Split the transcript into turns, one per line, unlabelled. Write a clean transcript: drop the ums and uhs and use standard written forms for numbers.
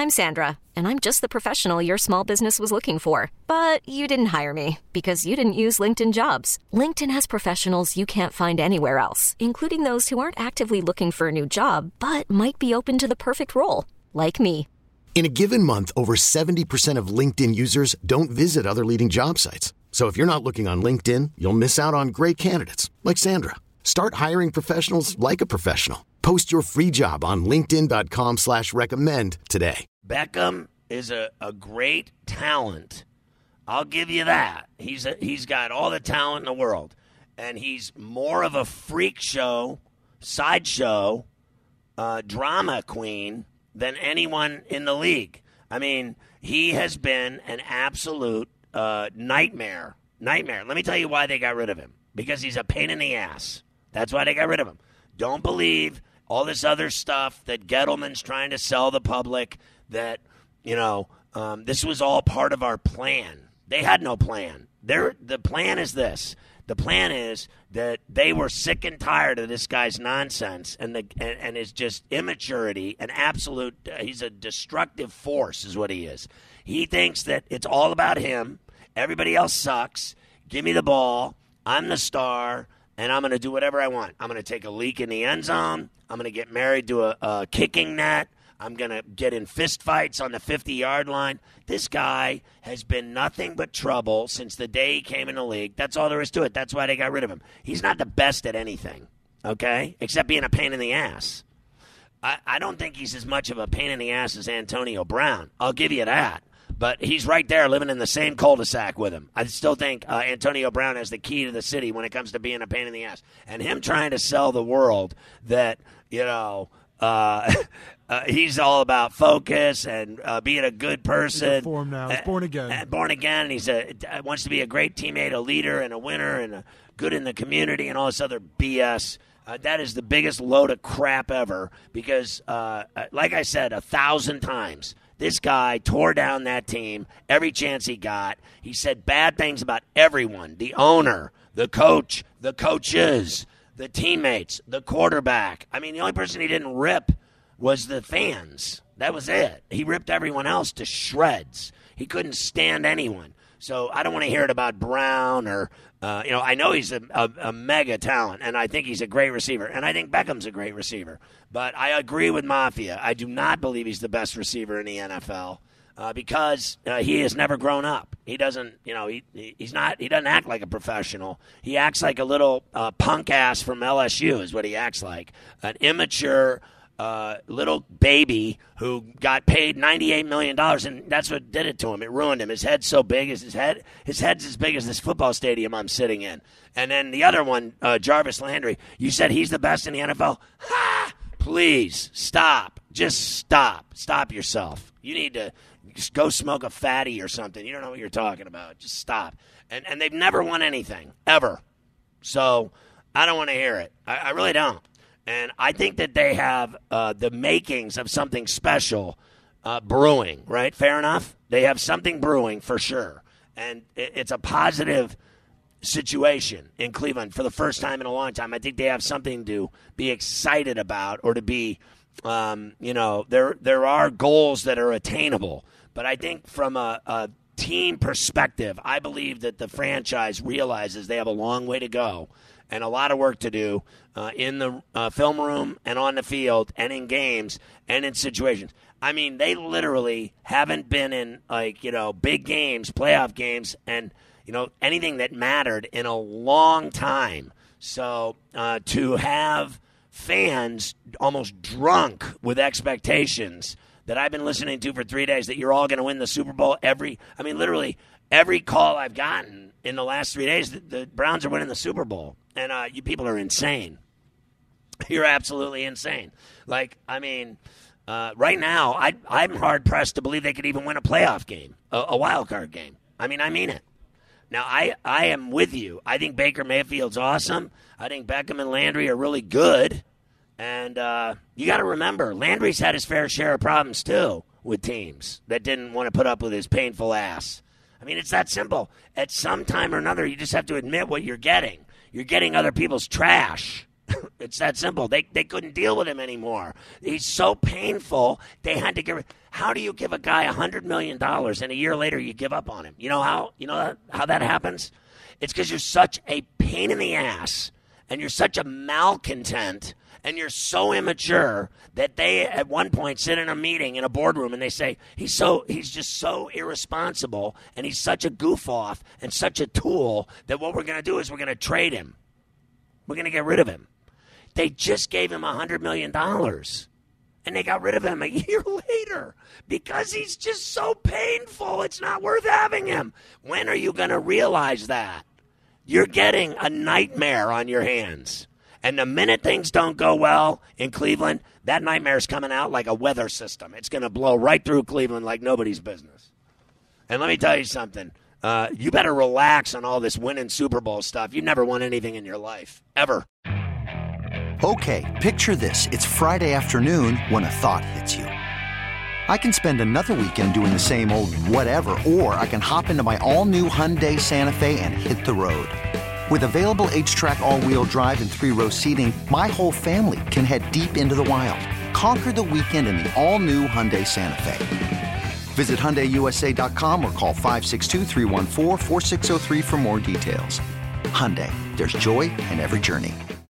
I'm Sandra, and I'm just the professional your small business was looking for. But you didn't hire me because you didn't use LinkedIn Jobs. LinkedIn has professionals you can't find anywhere else, including those who aren't actively looking for a new job, but might be open to the perfect role, like me.
In a given month, over 70% of LinkedIn users don't visit other leading job sites. So if you're not looking on LinkedIn, you'll miss out on great candidates like Sandra. Start hiring professionals like a professional. Post your free job on linkedin.com/recommend today.
Beckham is a great talent. I'll give you that. He's got all the talent in the world. And he's more of a freak show, sideshow, drama queen than anyone in the league. I mean, he has been an absolute nightmare. Let me tell you why they got rid of him. Because he's a pain in the ass. That's why they got rid of him. Don't believe all this other stuff that Gettleman's trying to sell the public, that, this was all part of our plan. They had no plan. The plan is this. The plan is that they were sick and tired of this guy's nonsense and his just immaturity and absolute. He's a destructive force, is what he is. He thinks that it's all about him. Everybody else sucks. Give me the ball. I'm the star, and I'm going to do whatever I want. I'm going to take a leak in the end zone. I'm going to get married to a kicking net. I'm going to get in fist fights on the 50-yard line. This guy has been nothing but trouble since the day he came in the league. That's all there is to it. That's why they got rid of him. He's not the best at anything, okay, except being a pain in the ass. I don't think he's as much of a pain in the ass as Antonio Brown. I'll give you that. But he's right there living in the same cul-de-sac with him. I still think Antonio Brown has the key to the city when it comes to being a pain in the ass. And him trying to sell the world that, he's all about focus and being a good person.
He's reformed now. He's born again.
Born again. And he's wants to be a great teammate, a leader, and a winner, and good in the community, and all this other BS. That is the biggest load of crap ever because, like I said 1,000 times, this guy tore down that team every chance he got. He said bad things about everyone, the owner, the coach, the coaches, the teammates, the quarterback. I mean, the only person he didn't rip was the fans. That was it. He ripped everyone else to shreds. He couldn't stand anyone. So I don't want to hear it about Brown or, I know he's a mega talent, and I think he's a great receiver, and I think Beckham's a great receiver. But I agree with Mafia. I do not believe he's the best receiver in the NFL because he has never grown up. He doesn't, he doesn't act like a professional. He acts like a little punk ass from LSU is what he acts like. An immature little baby who got paid $98 million, and that's what did it to him. It ruined him. His head's so big as his head's as big as this football stadium I'm sitting in. And then the other one, Jarvis Landry, you said he's the best in the NFL? Ha! Please, stop. Just stop. Stop yourself. You need to just go smoke a fatty or something. You don't know what you're talking about. Just stop. And they've never won anything, ever. So I don't want to hear it. I really don't. And I think that they have the makings of something special brewing, right? Fair enough? They have something brewing for sure. And it's a positive situation in Cleveland for the first time in a long time. I think they have something to be excited about or to be, there are goals that are attainable. But I think from a team perspective, I believe that the franchise realizes they have a long way to go and a lot of work to do in the film room and on the field and in games and in situations. I mean, they literally haven't been in, big games, playoff games, and, anything that mattered in a long time. So to have fans almost drunk with expectations that I've been listening to for 3 days that you're all going to win the Super Bowl literally every call I've gotten in the last 3 days, the Browns are winning the Super Bowl. And you people are insane. You're absolutely insane. Right now, I'm hard-pressed to believe they could even win a playoff game, a wild card game. I mean it. Now, I am with you. I think Baker Mayfield's awesome. I think Beckham and Landry are really good. And you got to remember, Landry's had his fair share of problems, too, with teams that didn't want to put up with his painful ass. It's that simple. At some time or another, you just have to admit what you're getting. You're getting other people's trash, It's that simple. They couldn't deal with him anymore. He's so painful, they had to give it. How do you give a guy $100 million and a year later you give up on him? You know how that happens? It's because you're such a pain in the ass and you're such a malcontent and you're so immature that they at one point sit in a meeting in a boardroom and they say, he's just so irresponsible and he's such a goof off and such a tool that what we're going to do is we're going to trade him. We're going to get rid of him. They just gave him $100 million. And they got rid of him a year later because he's just so painful. It's not worth having him. When are you going to realize that? You're getting a nightmare on your hands. And the minute things don't go well in Cleveland, that nightmare's coming out like a weather system. It's going to blow right through Cleveland like nobody's business. And let me tell you something. You better relax on all this winning Super Bowl stuff. You've never won anything in your life, ever.
Okay, picture this. It's Friday afternoon when a thought hits you. I can spend another weekend doing the same old whatever, or I can hop into my all-new Hyundai Santa Fe and hit the road. With available H-Track all-wheel drive and 3-row seating, my whole family can head deep into the wild. Conquer the weekend in the all-new Hyundai Santa Fe. Visit HyundaiUSA.com or call 562-314-4603 for more details. Hyundai, there's joy in every journey.